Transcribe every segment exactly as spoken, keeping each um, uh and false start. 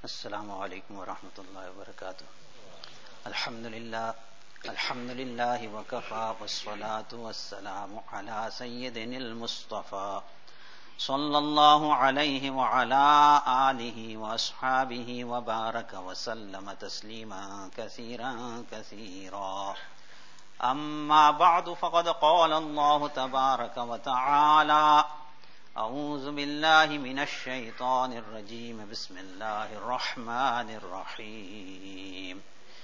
Assalamu alaikum wa rahmatullahi wa barakatuh. Alhamdulillah, alhamdulillahi wa kafa, wassalatu wassalamu ala sayyidinil Mustafa, sallallahu alayhi wa ala alihi wa ashabihi wa baraka wa sallama tasliman kathiran kathira. Amma ba'du, faqad qala Allahu tabaraka wa ta'ala: أعوذ بالله من الشيطان الرجيم بسم الله الرحمن الرحيم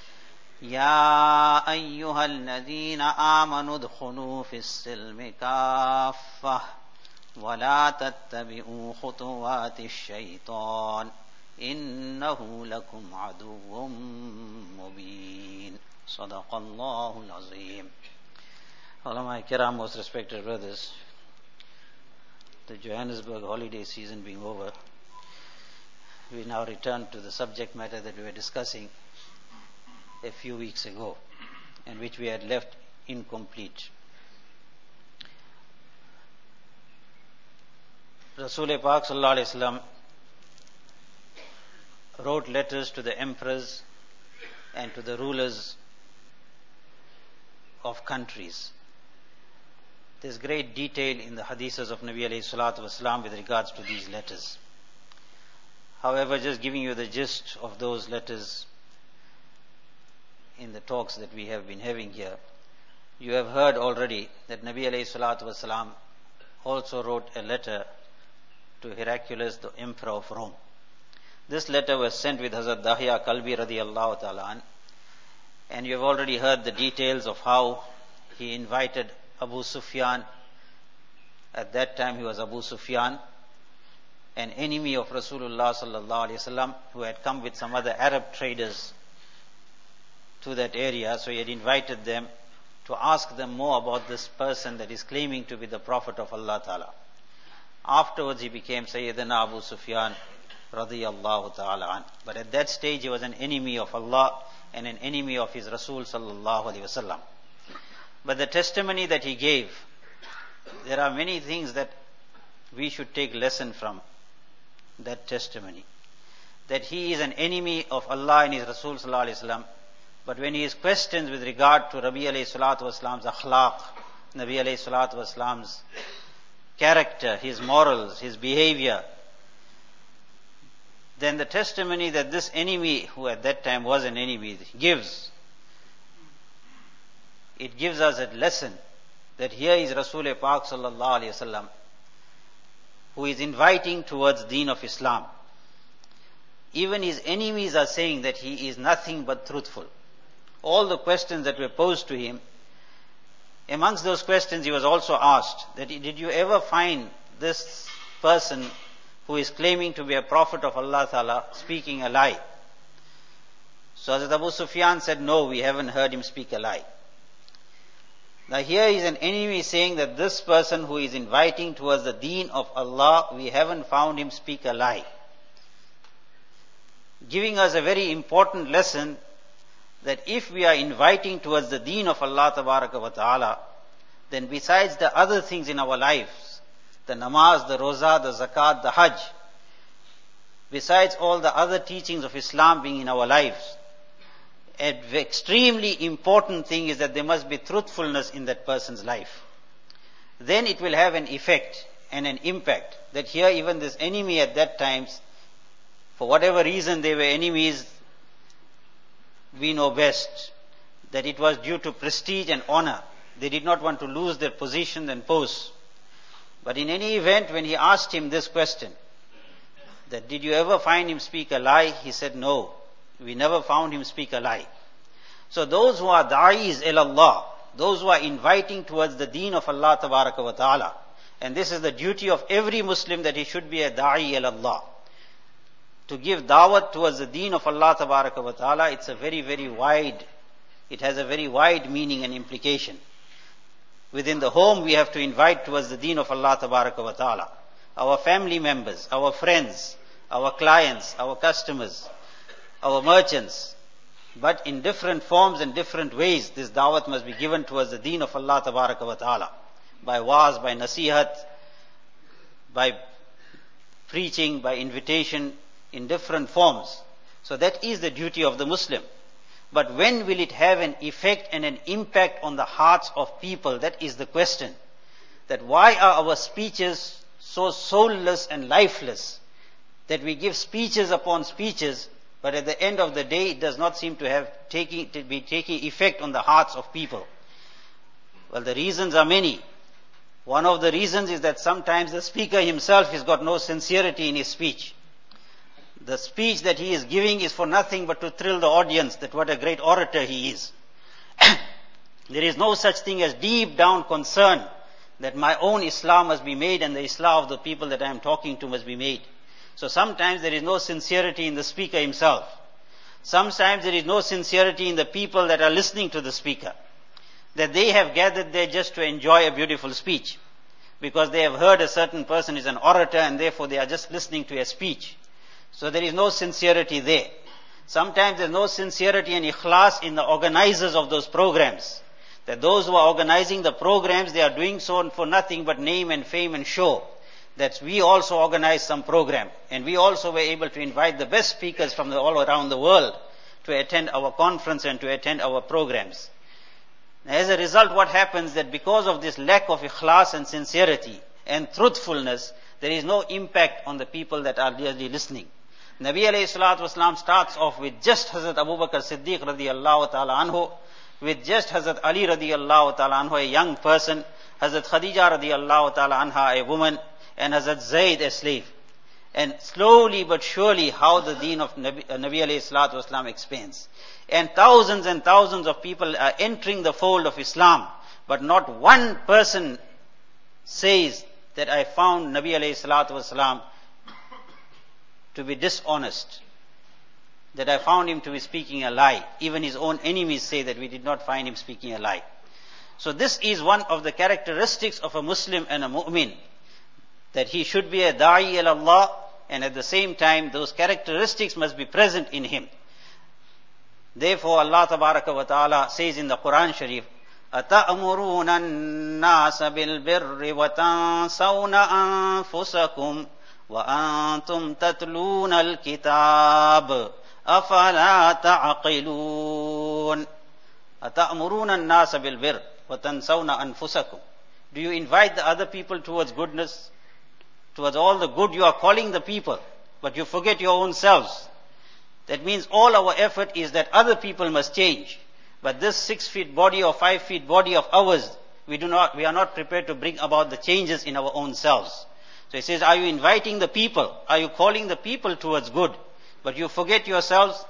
يا أيها الذين آمنوا ادخلوا في السلم كافة ولا تتبعوا خطوات الشيطان إنه لكم عدو مبين صدق الله العظيم. Ulama Kiram, most respected brothers, the Johannesburg holiday season being over, we now return to the subject matter that we were discussing a few weeks ago and which we had left incomplete. Rasul Pak Sallallahu Alaihi Wasallam wrote letters to the emperors and to the rulers of countries. There's great detail in the hadiths of Nabi alayhi salatu wasalam with regards to these letters. However, just giving you the gist of those letters in the talks that we have been having here, you have heard already that Nabi alayhi salatu wasalam also wrote a letter to Heraclius, the emperor of Rome. This letter was sent with Hazrat Dahya Kalbi radiyallahu ta'ala an, and you have already heard the details of how he invited Abu Sufyan. At that time he was Abu Sufyan, an enemy of Rasulullah sallallahu alaihi wasallam, who had come with some other Arab traders to that area. So he had invited them to ask them more about this person that is claiming to be the Prophet of Allah Ta'ala. Afterwards he became Sayyidina Abu Sufyan radiyallahu ta'ala an. But at that stage he was an enemy of Allah and an enemy of his Rasul sallallahu alaihi wasallam. But the testimony that he gave, there are many things that we should take lesson from that testimony. That he is an enemy of Allah and his Rasul sallallahu alaihi wasallam, but when he is questioned with regard to Nabi alayhi salatu wasalam's akhlaq, Nabi alayhi salatu wasalam's character, his morals, his behavior, then the testimony that this enemy, who at that time was an enemy, gives, it gives us a lesson that here is Rasul Pak sallallahu alaihi wasallam who is inviting towards deen of Islam. Even his enemies are saying that he is nothing but truthful. All the questions that were posed to him, amongst those questions he was also asked that, did you ever find this person who is claiming to be a prophet of Allah Ta'ala speaking a lie? So Hazrat Abu Sufyan said, no, we haven't heard him speak a lie. Now here is an enemy saying that this person who is inviting towards the deen of Allah, we haven't found him speak a lie. Giving us a very important lesson that if we are inviting towards the deen of Allah Tabaraka wa Ta'ala, then besides the other things in our lives, the namaz, the roza, the zakat, the hajj, besides all the other teachings of Islam being in our lives, an extremely important thing is that there must be truthfulness in that person's life. Then it will have an effect and an impact. That here even this enemy at that time, for whatever reason they were enemies, we know best, that it was due to prestige and honor. They did not want to lose their position and post. But in any event, when he asked him this question, that did you ever find him speak a lie? He said, no, we never found him speak a lie. So those who are da'is ilallah, those who are inviting towards the deen of Allah Tabaraka wa Ta'ala, and this is the duty of every Muslim, that he should be a da'i ilallah, to give da'wat towards the deen of Allah Tabaraka wa Ta'ala. It's a very, very wide, it has a very wide meaning and implication. Within the home we have to invite towards the deen of Allah Tabaraka wa Ta'ala. Our family members, our friends, our clients, our customers, our merchants. But in different forms and different ways, this da'wat must be given towards the deen of Allah Tabaraka wa Ta'ala. By waz, by nasihat, by preaching, by invitation, in different forms. So that is the duty of the Muslim. But when will it have an effect and an impact on the hearts of people? That is the question. That why are our speeches so soulless and lifeless? That we give speeches upon speeches, but at the end of the day it does not seem to have taking, to be taking effect on the hearts of people. Well, the reasons are many. One of the reasons is that sometimes the speaker himself has got no sincerity in his speech. The speech that he is giving is for nothing but to thrill the audience that what a great orator he is. There is no such thing as deep down concern that my own Islam must be made and the Islam of the people that I am talking to must be made. So sometimes there is no sincerity in the speaker himself. Sometimes there is no sincerity in the people that are listening to the speaker. That they have gathered there just to enjoy a beautiful speech. Because they have heard a certain person is an orator and therefore they are just listening to a speech. So there is no sincerity there. Sometimes there is no sincerity and ikhlas in the organizers of those programs. That those who are organizing the programs, they are doing so for nothing but name and fame and show. That we also organized some program. And we also were able to invite the best speakers from the, all around the world to attend our conference and to attend our programs. As a result, what happens that because of this lack of ikhlas and sincerity and truthfulness, there is no impact on the people that are really listening. Nabi alayhi salatu wasalam starts off with just Hazrat Abu Bakr Siddiq radiyallahu ta'ala anhu, with just Hazrat Ali radiyallahu ta'ala anhu, a young person, Hazrat Khadija radiyallahu ta'ala anha, a woman, and Hazrat Zayd, a slave. And slowly but surely how the deen of Nabi, uh, Nabi alayhi salatu wasalam expands. And thousands and thousands of people are entering the fold of Islam, but not one person says that I found Nabi alayhi salatu wasalam to be dishonest, that I found him to be speaking a lie. Even his own enemies say that we did not find him speaking a lie. So this is one of the characteristics of a Muslim and a mu'min, that he should be a da'i ila Allah, and at the same time those characteristics must be present in him. Therefore Allah tabaraka wa ta'ala says in the Quran Sharif, أَتَأْمُرُونَ النَّاسَ بِالْبِرِّ وَتَنْسَوْنَ أَنفُسَكُمْ وَأَنْتُمْ تَتْلُونَ الْكِتَابَ أَفَلَا تَعْقِلُونَ أَتَأْمُرُونَ النَّاسَ بِالْبِرِّ وَتَنْسَوْنَ أَنفُسَكُمْ. Do you invite the other people towards goodness? Towards all the good you are calling the people, but you forget your own selves. That means all our effort is that other people must change. But this six feet body or five feet body of ours, we do not, we are not prepared to bring about the changes in our own selves. So he says, are you inviting the people? Are you calling the people towards good? But you forget yourselves,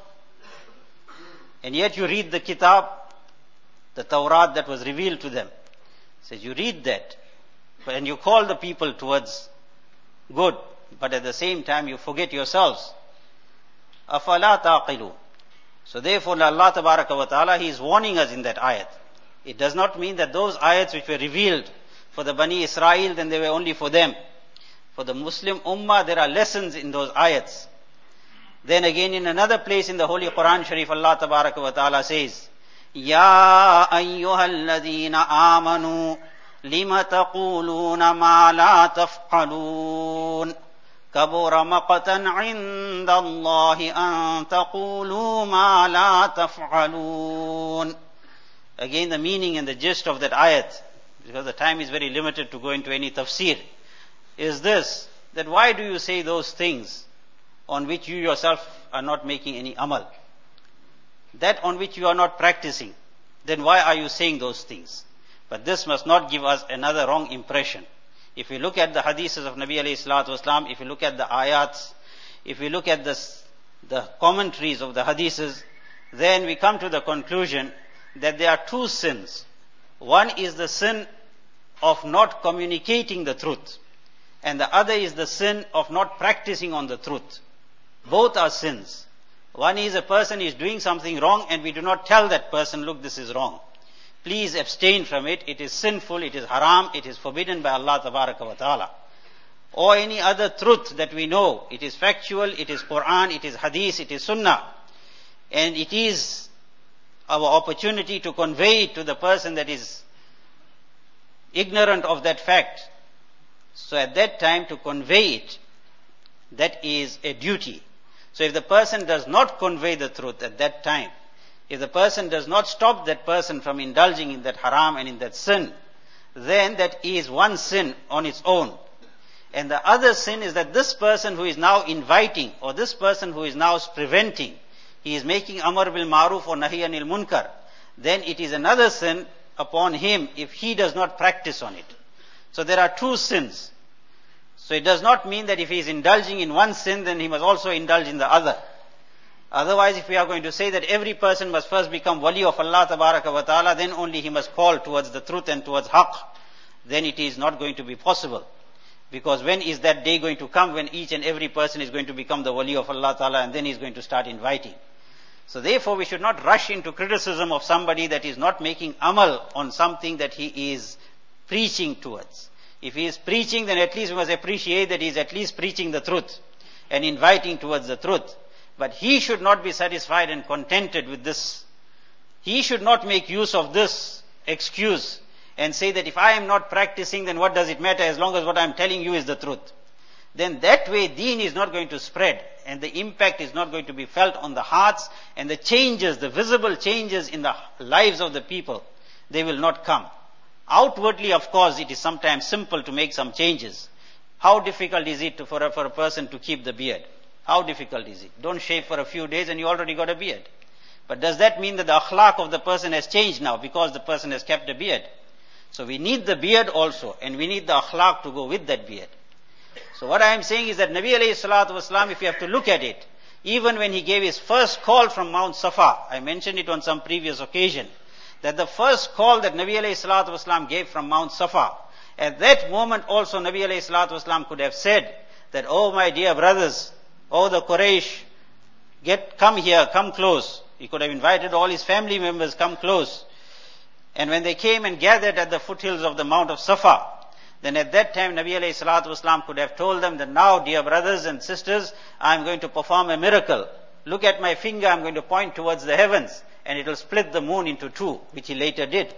and yet you read the kitab, the Tawrat that was revealed to them. He says, you read that, and you call the people towards good, but at the same time you forget yourselves. أَفَلَا تَعْقِلُونَ. So therefore Allah Tabaraka wa Ta'ala, He is warning us in that ayat. It does not mean that those ayats which were revealed for the Bani Israel, then they were only for them. For the Muslim Ummah, there are lessons in those ayats. Then again in another place in the Holy Quran Sharif, Allah Tabaraka wa Ta'ala says, يَا أَيُّهَا الَّذِينَ آمَنُوا لِمَ تَقُولُونَ مَا لَا تَفْعَلُونَ كَبُرَ مَقْتًا عِنْدَ اللَّهِ أَن تَقُولُوا مَا لَا تَفْعَلُونَ. Again the meaning and the gist of that ayat, because the time is very limited to go into any tafsir, is this, that why do you say those things on which you yourself are not making any amal? That on which you are not practicing, then why are you saying those things? But this must not give us another wrong impression. If we look at the hadiths of Nabi alayhi salatu wasalam, if we look at the ayats, if we look at this, the commentaries of the hadiths, then we come to the conclusion that there are two sins. One is the sin of not communicating the truth, and the other is the sin of not practicing on the truth. Both are sins. One is a person is doing something wrong and we do not tell that person, look, this is wrong. Please abstain from it. It is sinful, it is haram, it is forbidden by Allah Tabaraka wa Ta'ala. Or any other truth that we know. It is factual, it is Quran, it is hadith, it is sunnah. And it is our opportunity to convey it to the person that is ignorant of that fact. So at that time to convey it, that is a duty. So if the person does not convey the truth at that time, if the person does not stop that person from indulging in that haram and in that sin, then that is one sin on its own. And the other sin is that this person who is now inviting, or this person who is now preventing, he is making amar bil maruf or nahi anil munkar, then it is another sin upon him if he does not practice on it. So there are two sins. So it does not mean that if he is indulging in one sin, then he must also indulge in the other. Otherwise, if we are going to say that every person must first become wali of Allah tabaraka wa ta'ala, then only he must call towards the truth and towards haqq, then it is not going to be possible. Because when is that day going to come when each and every person is going to become the wali of Allah ta'ala, and then he is going to start inviting. So therefore we should not rush into criticism of somebody that is not making amal on something that he is preaching towards. If he is preaching, then at least we must appreciate that he is at least preaching the truth and inviting towards the truth. But he should not be satisfied and contented with this. He should not make use of this excuse and say that if I am not practicing, then what does it matter as long as what I am telling you is the truth. Then that way deen is not going to spread, and the impact is not going to be felt on the hearts, and the changes, the visible changes in the lives of the people, they will not come. Outwardly, of course, it is sometimes simple to make some changes. How difficult is it to, for, a, for a person to keep the beard? How difficult is it? Don't shave for a few days and you already got a beard. But does that mean that the akhlaq of the person has changed now because the person has kept a beard? So we need the beard also, and we need the akhlaq to go with that beard. So what I am saying is that Nabi alayhi salatu wasalam, if you have to look at it, even when he gave his first call from Mount Safa, I mentioned it on some previous occasion, that the first call that Nabi alayhi salatu wasalam gave from Mount Safa, at that moment also Nabi alayhi salatu wasalam could have said that, oh my dear brothers, oh the Quraysh, get, come here, come close. He could have invited all his family members, come close. And when they came and gathered at the foothills of the Mount of Safa, then at that time Nabi alayhi salatu wasalam could have told them that now, dear brothers and sisters, I am going to perform a miracle. Look at my finger, I am going to point towards the heavens, and it will split the moon into two, which he later did.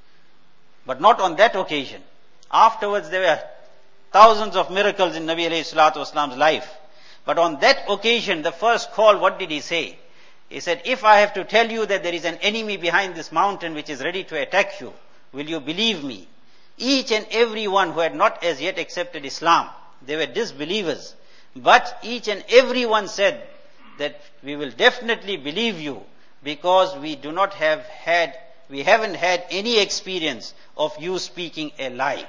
But not on that occasion. Afterwards there were thousands of miracles in Nabi alayhi salatu wasalam's life. But on that occasion, the first call, what did he say? He said, if I have to tell you that there is an enemy behind this mountain which is ready to attack you, will you believe me? Each and every one who had not as yet accepted Islam, they were disbelievers. But each and every one said that we will definitely believe you because we do not have had, we haven't had any experience of you speaking a lie.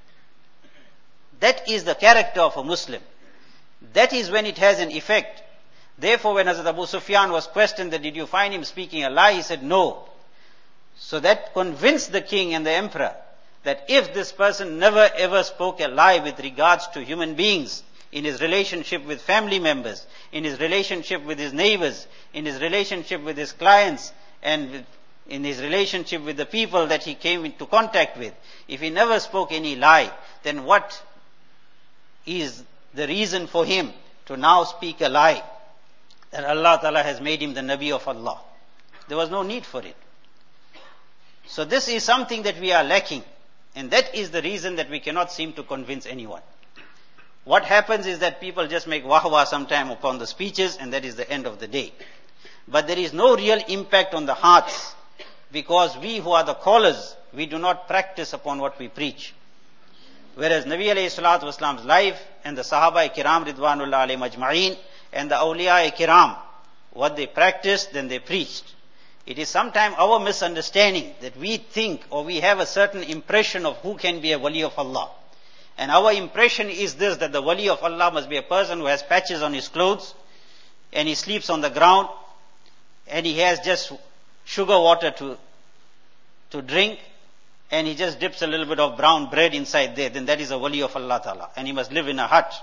That is the character of a Muslim. That is when it has an effect. Therefore, when Hazrat Abu Sufyan was questioned that did you find him speaking a lie, he said no. So that convinced the king and the emperor that if this person never ever spoke a lie with regards to human beings, in his relationship with family members, in his relationship with his neighbors, in his relationship with his clients, and in his relationship with the people that he came into contact with, if he never spoke any lie, then what is the reason for him to now speak a lie? That Allah Ta'ala has made him the Nabi of Allah. There was no need for it. So this is something that we are lacking. And that is the reason that we cannot seem to convince anyone. What happens is that people just make wah-wah sometime upon the speeches, and that is the end of the day. But there is no real impact on the hearts, because we who are the callers, we do not practice upon what we preach. Whereas Nabi alayhi salatu wasalam's life and the Sahaba kiram ridwanullah alayhim ajma'een and the awliya kiram, what they practiced, then they preached. It is sometimes our misunderstanding that we think or we have a certain impression of who can be a wali of Allah. And our impression is this, that the wali of Allah must be a person who has patches on his clothes and he sleeps on the ground and he has just sugar water to, to drink and he just dips a little bit of brown bread inside there. Then that is a wali of Allah Ta'ala, and he must live in a hut.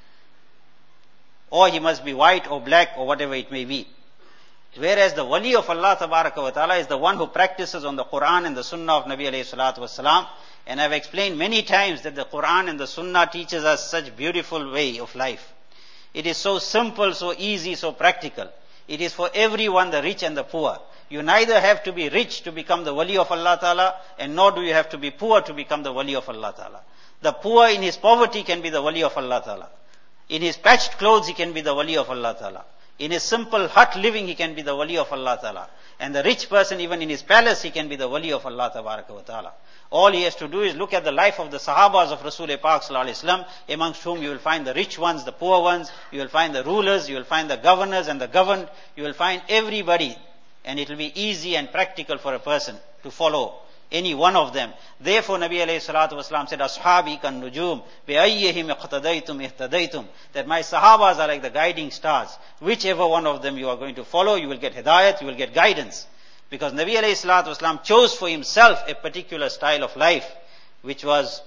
Or he must be white or black or whatever it may be. Whereas the wali of Allah Tabaraka wa Ta'ala is the one who practices on the Quran and the Sunnah of Nabi alayhi salatu wasalam. And I've explained many times that the Quran and the Sunnah teaches us such beautiful way of life. It is so simple, so easy, so practical. It is for everyone, the rich and the poor. You neither have to be rich to become the wali of Allah Ta'ala, and nor do you have to be poor to become the wali of Allah Ta'ala. The poor in his poverty can be the wali of Allah Ta'ala. In his patched clothes he can be the wali of Allah Ta'ala. In his simple hut living, he can be the wali of Allah Ta'ala. And the rich person, even in his palace, he can be the wali of Allah Ta'ala. All he has to do is look at the life of the Sahabas of Rasul Pak Sallallahu Alaihi Wasallam, amongst whom you will find the rich ones, the poor ones, you will find the rulers, you will find the governors and the governed, you will find everybody. And it will be easy and practical for a person to follow any one of them. Therefore, Nabi alayhi salatu wasalam said, Ashabi kan nujum, bi ayyihim iqtadaytum ihtadaytum. That my Sahabas are like the guiding stars. Whichever one of them you are going to follow, you will get hidayat, you will get guidance. Because Nabi alayhi salatu wasalam chose for himself a particular style of life, which was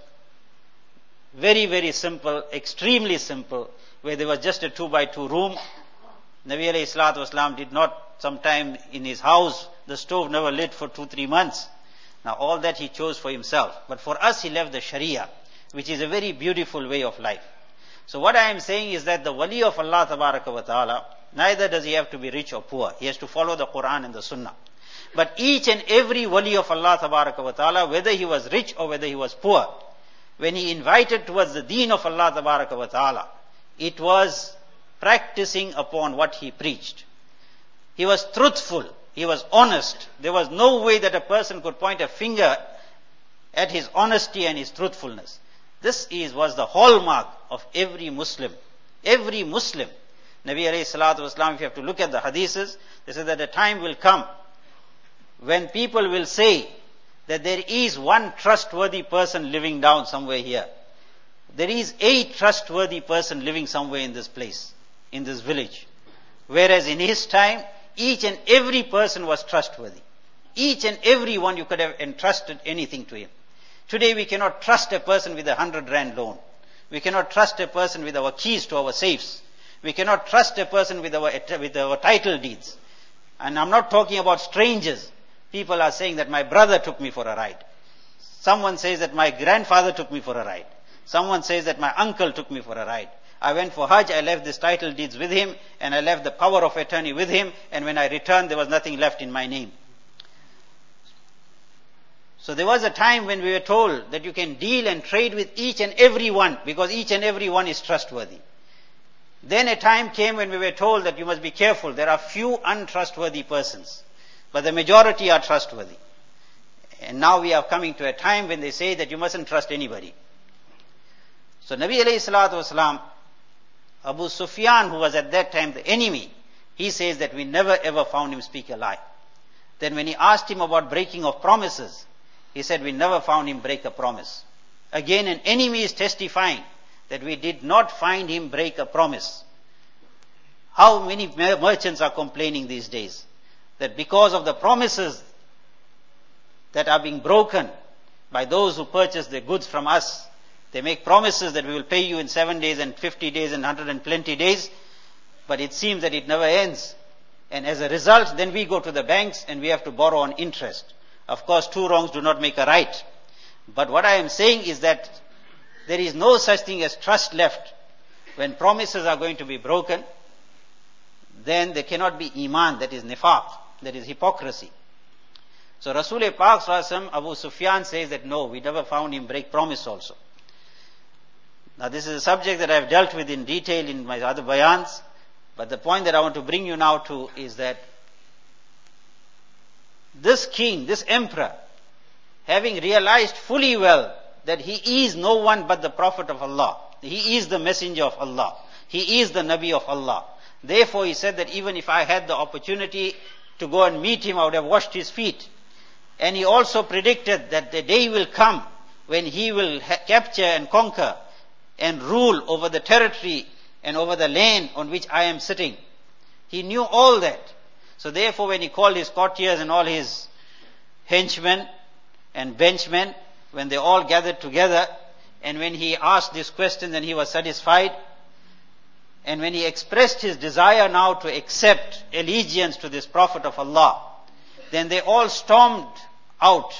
very, very simple, extremely simple, where there was just a two by two room. Nabi alayhi salatu wasalam did not, sometime in his house, the stove never lit for two, three months. Now all that he chose for himself. But for us he left the Sharia, which is a very beautiful way of life. So what I am saying is that the wali of Allah Tabaraka wa Ta'ala, neither does he have to be rich or poor. He has to follow the Quran and the Sunnah. But each and every wali of Allah Tabaraka wa Ta'ala, whether he was rich or whether he was poor, when he invited towards the deen of Allah Tabaraka wa Ta'ala, it was practicing upon what he preached. He was truthful. He was honest. There was no way that a person could point a finger at his honesty and his truthfulness. This is, was the hallmark of every Muslim. Every Muslim. Nabi alayhi salatu wasalam, if you have to look at the hadiths, they say that a time will come when people will say that there is one trustworthy person living down somewhere here. There is a trustworthy person living somewhere in this place, in this village. Whereas in his time, each and every person was trustworthy. Each and every one you could have entrusted anything to him. Today we cannot trust a person with a hundred rand loan. We cannot trust a person with our keys to our safes. We cannot trust a person with our, with our title deeds. And I'm not talking about strangers. People are saying that my brother took me for a ride. Someone says that my grandfather took me for a ride. Someone says that my uncle took me for a ride. I went for Hajj, I left this title deeds with him, and I left the power of attorney with him, and when I returned, there was nothing left in my name. So there was a time when we were told that you can deal and trade with each and every one, because each and every one is trustworthy. Then a time came when we were told that you must be careful. There are few untrustworthy persons, but the majority are trustworthy. And now we are coming to a time when they say that you mustn't trust anybody. So Nabi alayhi salatu wasalam, Abu Sufyan, who was at that time the enemy, he says that we never ever found him speak a lie. Then when he asked him about breaking of promises, he said we never found him break a promise. Again, an enemy is testifying that we did not find him break a promise. How many merchants are complaining these days that because of the promises that are being broken by those who purchase their goods from us, they make promises that we will pay you in seven days and fifty days and one hundred twenty days, but it seems that it never ends. And as a result, then we go to the banks and we have to borrow on interest. Of course, two wrongs do not make a right. But what I am saying is that there is no such thing as trust left. When promises are going to be broken, then there cannot be iman, that is nifaq, that is hypocrisy. So Rasul Pak Sallallahu Alaihi Wasallam, Abu Sufyan says that no, we never found him break promise also. Now this is a subject that I have dealt with in detail in my other bayans, but the point that I want to bring you now to is that this king, this emperor, having realized fully well that he is no one but the Prophet of Allah, he is the messenger of Allah, he is the Nabi of Allah. Therefore he said that even if I had the opportunity to go and meet him, I would have washed his feet. And he also predicted that the day will come when he will ha- capture and conquer and rule over the territory and over the land on which I am sitting. He knew all that. So therefore when he called his courtiers and all his henchmen and benchmen, when they all gathered together, and when he asked this question and he was satisfied, and when he expressed his desire now to accept allegiance to this Prophet of Allah, then they all stormed out.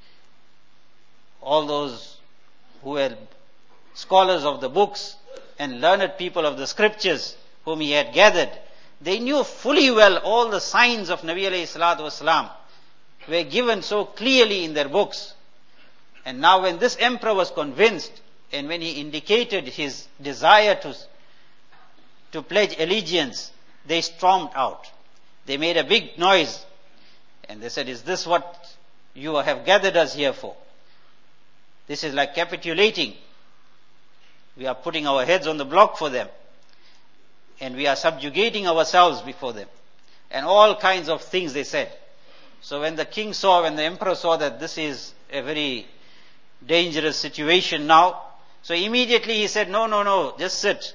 All those who were scholars of the books and learned people of the scriptures whom he had gathered, they knew fully well all the signs of Nabi alayhi salatu wasalam were given so clearly in their books. And now when this emperor was convinced, and when he indicated his desire to, to pledge allegiance, they stormed out. They made a big noise and they said, is this what you have gathered us here for? This is like capitulating. We are putting our heads on the block for them. And we are subjugating ourselves before them. And all kinds of things they said. So when the king saw, when the emperor saw that this is a very dangerous situation now, so immediately he said, no, no, no, just sit.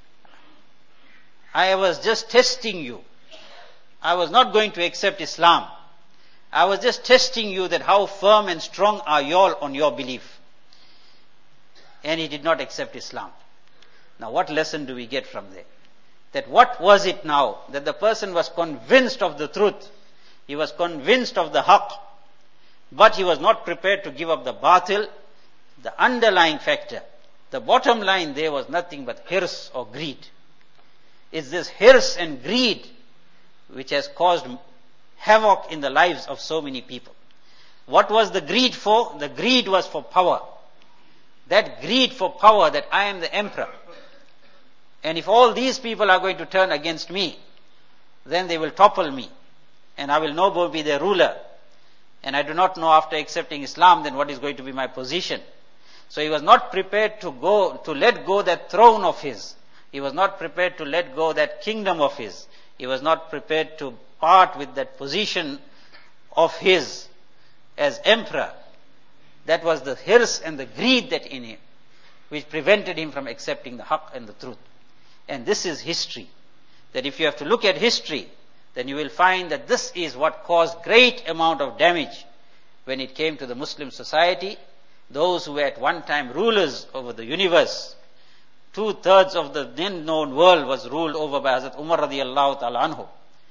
I was just testing you. I was not going to accept Islam. I was just testing you that how firm and strong are you all on your belief. And he did not accept Islam. Now what lesson do we get from there? That what was it now? That the person was convinced of the truth. He was convinced of the haqq. But he was not prepared to give up the batil, the underlying factor. The bottom line there was nothing but hirs or greed. It's this hirs and greed which has caused havoc in the lives of so many people. What was the greed for? The greed was for power. That greed for power, that I am the emperor. And if all these people are going to turn against me, then they will topple me. And I will no more be their ruler. And I do not know after accepting Islam then what is going to be my position. So he was not prepared to go, to let go that throne of his. He was not prepared to let go that kingdom of his. He was not prepared to part with that position of his as emperor. That was the hirs and the greed that in him, which prevented him from accepting the haqq and the truth. And this is history. That if you have to look at history, then you will find that this is what caused great amount of damage when it came to the Muslim society. Those who were at one time rulers over the universe, two-thirds of the then known world was ruled over by Hazrat Umar radiallahu ta'ala anhu.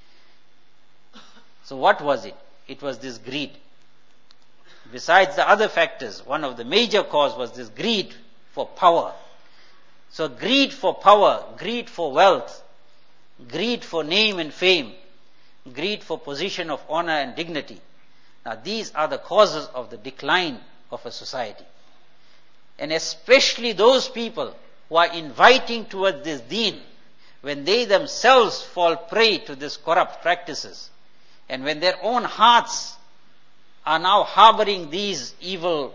So what was it? It was this greed. Besides the other factors, one of the major cause was this greed for power. So greed for power, greed for wealth, greed for name and fame, greed for position of honor and dignity. Now these are the causes of the decline of a society. And especially those people who are inviting towards this deen, when they themselves fall prey to these corrupt practices, and when their own hearts are now harboring these evil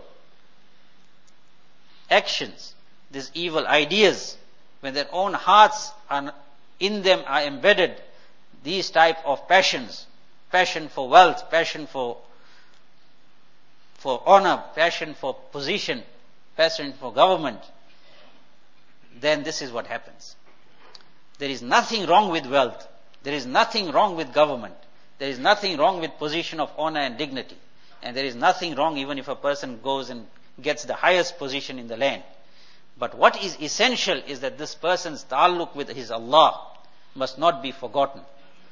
actions, these evil ideas, when their own hearts are in them are embedded these type of passions, passion for wealth, passion for for honor, passion for position, passion for government, then this is what happens. There is nothing wrong with wealth. There is nothing wrong with government. There is nothing wrong with position of honor and dignity. And there is nothing wrong even if a person goes and gets the highest position in the land. But what is essential is that this person's ta'alluq with his Allah must not be forgotten.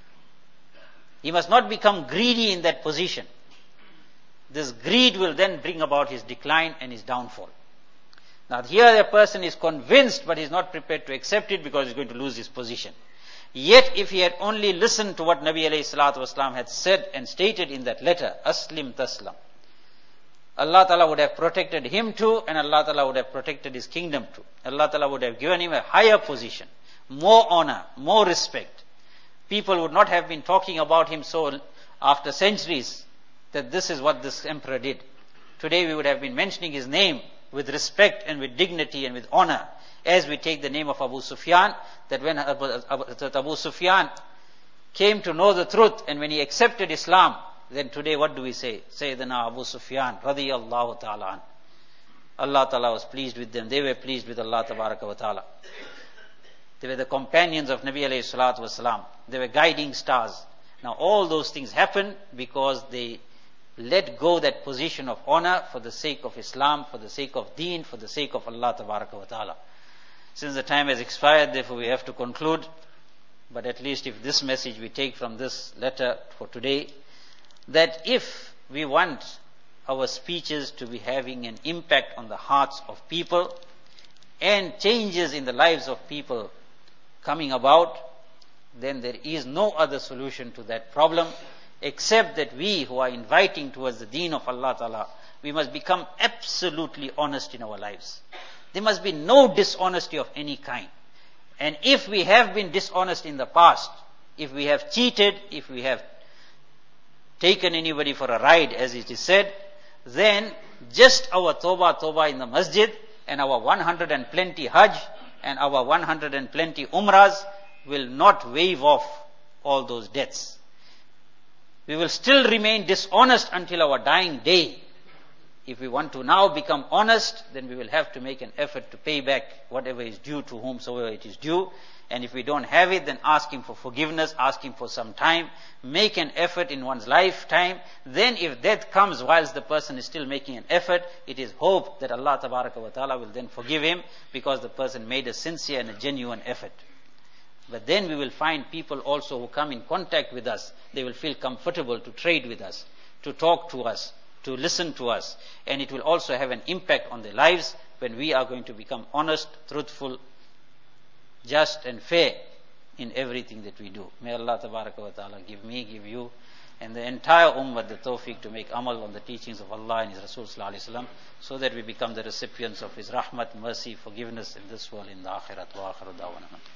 He must not become greedy in that position. This greed will then bring about his decline and his downfall. Now here the person is convinced but is not prepared to accept it because he's going to lose his position. Yet if he had only listened to what Nabi alayhi salatu wasalam had said and stated in that letter, Aslim Taslam, Allah Ta'ala would have protected him too, and Allah Ta'ala would have protected his kingdom too. Allah Ta'ala would have given him a higher position, more honor, more respect. People would not have been talking about him so after centuries that this is what this emperor did. Today we would have been mentioning his name with respect and with dignity and with honor, as we take the name of Abu Sufyan, that when Abu Sufyan came to know the truth and when he accepted Islam, then today what do we say? Sayyidina Abu Sufyan radiyallahu ta'ala an. Allah Ta'ala was pleased with them. They were pleased with Allah Tabaraka wa Ta'ala. They were the companions of Nabi alayhi salatu wasalam. They were guiding stars. Now all those things happened because they let go that position of honor for the sake of Islam, for the sake of deen, for the sake of Allah Tabaraka wa Ta'ala. Since the time has expired, therefore we have to conclude. But at least if this message we take from this letter for today, that if we want our speeches to be having an impact on the hearts of people and changes in the lives of people coming about, then there is no other solution to that problem except that we who are inviting towards the deen of Allah Ta'ala, we must become absolutely honest in our lives. There must be no dishonesty of any kind. And if we have been dishonest in the past, if we have cheated, if we have taken anybody for a ride, as it is said, then just our tawbah tawbah in the masjid and our one hundred and plenty hajj and our one hundred and plenty umrahs will not waive off all those debts. We will still remain dishonest until our dying day. If we want to now become honest, then we will have to make an effort to pay back whatever is due to whomsoever it is due. And if we don't have it, then ask him for forgiveness, ask him for some time, make an effort in one's lifetime. Then if death comes whilst the person is still making an effort, it is hoped that Allah Tabaraka wa Ta'ala will then forgive him because the person made a sincere and a genuine effort. But then we will find people also who come in contact with us. They will feel comfortable to trade with us, to talk to us, to listen to us. And it will also have an impact on their lives when we are going to become honest, truthful, just and fair in everything that we do. May Allah Tabaraka wa Ta'ala give me, give you, and the entire ummah the tawfiq to make amal on the teachings of Allah and His Rasul Sallallahu Alaihi Wasallam, so that we become the recipients of His rahmat, mercy, forgiveness in this world, in the akhirat. Wa akhiru da'wana.